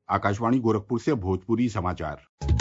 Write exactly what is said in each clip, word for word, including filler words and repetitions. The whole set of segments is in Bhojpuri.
आकाशवाणी गोरखपुर से भोजपुरी समाचार।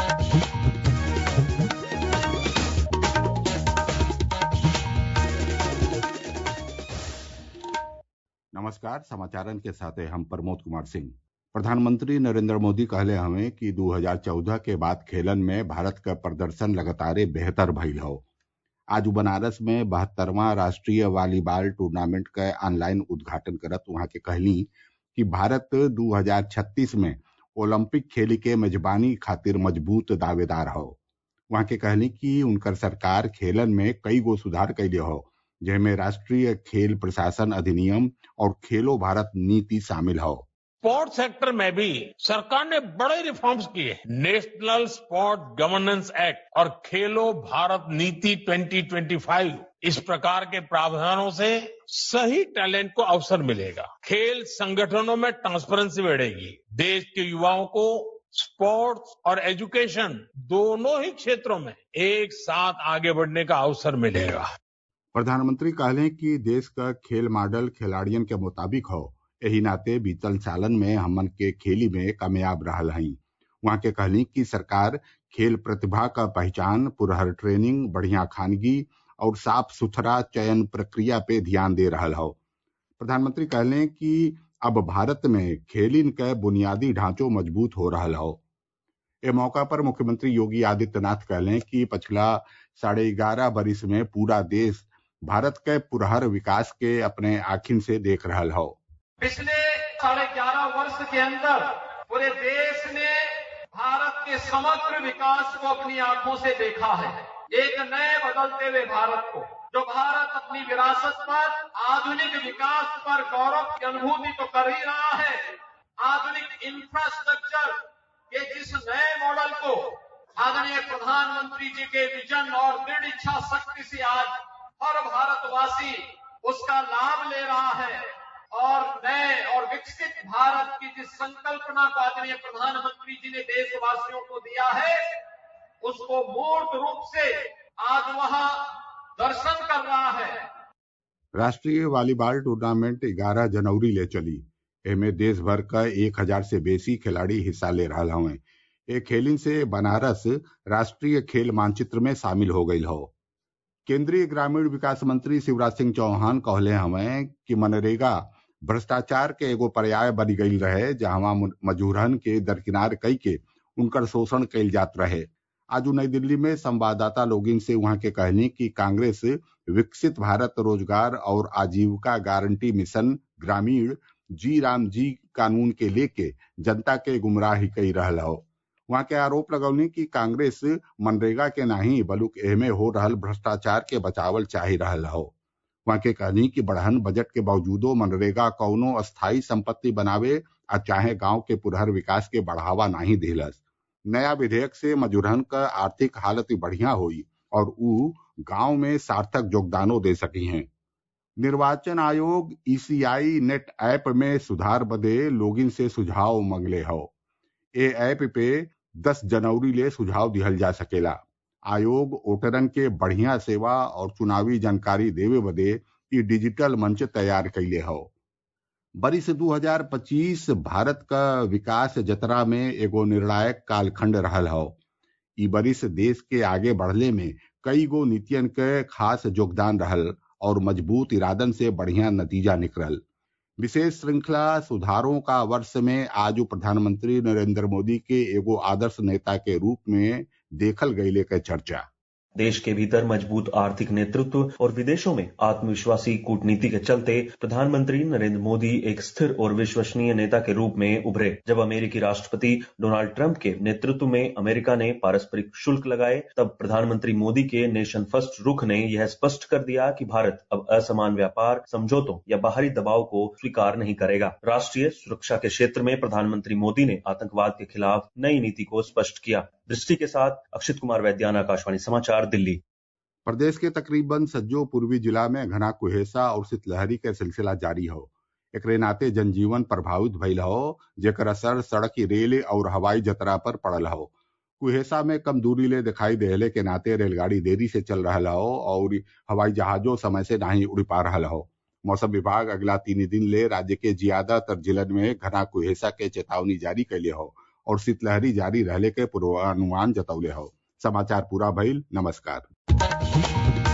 नमस्कार, समाचारन के साथ हम प्रमोद कुमार सिंह। प्रधानमंत्री नरेंद्र मोदी कहले हवे कि दू हजार चौदह के बाद खेलन में भारत क प्रदर्शन लगातार बेहतर भइल हौ। आज बनारस में बहत्तरवां राष्ट्रीय वॉलीबॉल टूर्नामेंट क ऑनलाइन उद्घाटन करत उहाँ के कहली कि भारत दू हजार छत्तीस में ओलंपिक खेल के मेजबानी खातिर मजबूत दावेदार हौ। उहाँ के कहली कि उनकर सरकार खेलन में कई गो सुधार कइले हौ, जेमे राष्ट्रीय खेल प्रशासन अधिनियम और खेलो भारत नीति शामिल हौ। स्पोर्ट्स सेक्टर में भी सरकार ने बड़े रिफॉर्म्स किए। नेशनल स्पोर्ट गवर्नेंस एक्ट और खेलो भारत नीति ट्वेंटी ट्वेंटी फाइव, इस प्रकार के प्रावधानों से सही टैलेंट को अवसर मिलेगा। खेल संगठनों में ट्रांसपेरेंसी बढ़ेगी। देश के युवाओं को स्पोर्ट्स और एजुकेशन दोनों ही क्षेत्रों में एक साथ आगे बढ़ने का अवसर मिलेगा। प्रधानमंत्री कहले कि देश का खेल मॉडल खिलाड़ियन के मुताबिक हो, एही नाते बीतल सालन में हमन के खेली में कामयाब रहल हई। वहां के कहली कि सरकार खेल प्रतिभा का पहचान, पुरहर ट्रेनिंग, बढ़िया खानगी और साफ सुथरा चयन प्रक्रिया पे ध्यान दे रहल हौ। प्रधानमंत्री कहले कि अब भारत में खेलिन के बुनियादी ढांचो मजबूत हो रहल हौ। ए मौका पर मुख्यमंत्री योगी आदित्यनाथ कहले कि पिछला साढ़े ग्यारह बरिस में पूरा देश भारत के पुरहर विकास के अपने आँखिन से देख रहल हौ। पिछले साढ़े ग्यारह वर्ष के अंदर पूरे देश ने भारत के समग्र विकास को अपनी आंखों से देखा है। एक नए बदलते हुए भारत को, जो भारत अपनी विरासत पर, आधुनिक विकास पर गौरव की अनुभूति तो कर ही रहा है। आधुनिक इंफ्रास्ट्रक्चर के जिस नए मॉडल को आदरणीय प्रधानमंत्री जी के विजन और दृढ़ इच्छा शक्ति से आज हर भारतवासी उसका लाभ ले रहा है और नए और विकसित भारत की जिस संकल्पना को आदरणीय प्रधानमंत्री जी ने देशवासियों को दिया है, उसको मूर्त रूप से आज वहां दर्शन कर रहा है। राष्ट्रीय वॉलीबॉल टूर्नामेंट ग्यारह जनवरी ले चली। एमे देश भर का एक हजार से बेसी खिलाड़ी हिस्सा ले रहल हवे। ए खेलिन से बनारस राष्ट्रीय खेल मानचित्र में शामिल हो गईल हौ। केंद्रीय ग्रामीण विकास मंत्री शिवराज सिंह चौहान कहले हवे कि मनरेगा भ्रष्टाचार के एगो पर्याय बनी गईल रहे, जहां मजूरन के दरकिनार कई के उनकर शोषण कईल जात रहे। आज नई दिल्ली में संवाददाता लोगिन से वहां के कहनी कि कांग्रेस विकसित भारत रोजगार और आजीविका गारंटी मिशन ग्रामीण जी राम जी कानून के लेके जनता के गुमराही कई रहल हौ। वहां के आरोप लगौनी कि कांग्रेस मनरेगा के नाही बल्कि एमे हो रहल भ्रष्टाचार के बचावल चाही रहल हौ। वहां के कहनी कि बढ़हन बजट के बावजूदो मनरेगा कौनो अस्थायी संपत्ति बनावे आ चाहे गांव के पुरहर विकास के बढ़ावा नहीं देलस। नया विधेयक से मजूरन का आर्थिक हालत बढ़िया हुई और ऊ गांव में सार्थक योगदानो दे सकी हैं। निर्वाचन आयोग ईसीआई नेट ऐप में सुधार बदे लोगिन से सुझाव मंगले हौ। ए ऐप पे दस जनवरी ले सुझाव दिहल जा सकेला। आयोग वोटरन के बढ़िया सेवा और चुनावी जानकारी देवे बदे ई डिजिटल मंच तैयार कइले हौ। बरिस दू हजार पच्चीस भारत का विकास जतरा में एगो निर्णायक कालखंड रहल हौ। ई बरिस देश के आगे बढ़ले में कई गो नीतियन के खास योगदान रहल और मजबूत इरादन से बढ़िया नतीजा निकलल। विशेष श्रृंखला सुधारों का वर्ष में आज प्रधानमंत्री नरेंद्र मोदी के एगो आदर्श नेता के रूप में देखल गईले के चर्चा। देश के भीतर मजबूत आर्थिक नेतृत्व और विदेशों में आत्मविश्वासी कूटनीति के चलते प्रधानमंत्री नरेंद्र मोदी एक स्थिर और विश्वसनीय नेता के रूप में उभरे। जब अमेरिकी राष्ट्रपति डोनाल्ड ट्रंप के नेतृत्व में अमेरिका ने पारस्परिक शुल्क लगाए, तब प्रधानमंत्री मोदी के नेशन फर्स्ट रुख ने यह स्पष्ट कर दिया कि भारत अब असमान व्यापार समझौतों या बाहरी दबाव को स्वीकार नहीं करेगा। राष्ट्रीय सुरक्षा के क्षेत्र में प्रधानमंत्री मोदी ने आतंकवाद के खिलाफ नई नीति को स्पष्ट किया। दृष्टि के साथ अक्षित कुमार वैद्यान, आकाशवाणी समाचार, दिल्ली। प्रदेश के तकरीबन सज्जो पूर्वी जिला में घना कुहेसा और शीतलहरी के सिलसिला जारी हो। एकरे नाते जनजीवन प्रभावित भइल हो, जेकर असर सड़क, रेल और हवाई यात्रा पर पड़ल हो। कुहेसा में कम दूरी ले दिखाई देहले के नाते रेलगाड़ी देरी से चल रहल हो और हवाई जहाजों समय से नहीं उड़ पा रहल हो। मौसम विभाग अगला तीन दिन ले राज्य के ज्यादातर जिलन में घना कुहेसा के चेतावनी जारी कैले हो और शीतलहरी जारी रहले के पूर्वानुमान जतौले हो। समाचार पूरा भइल। नमस्कार।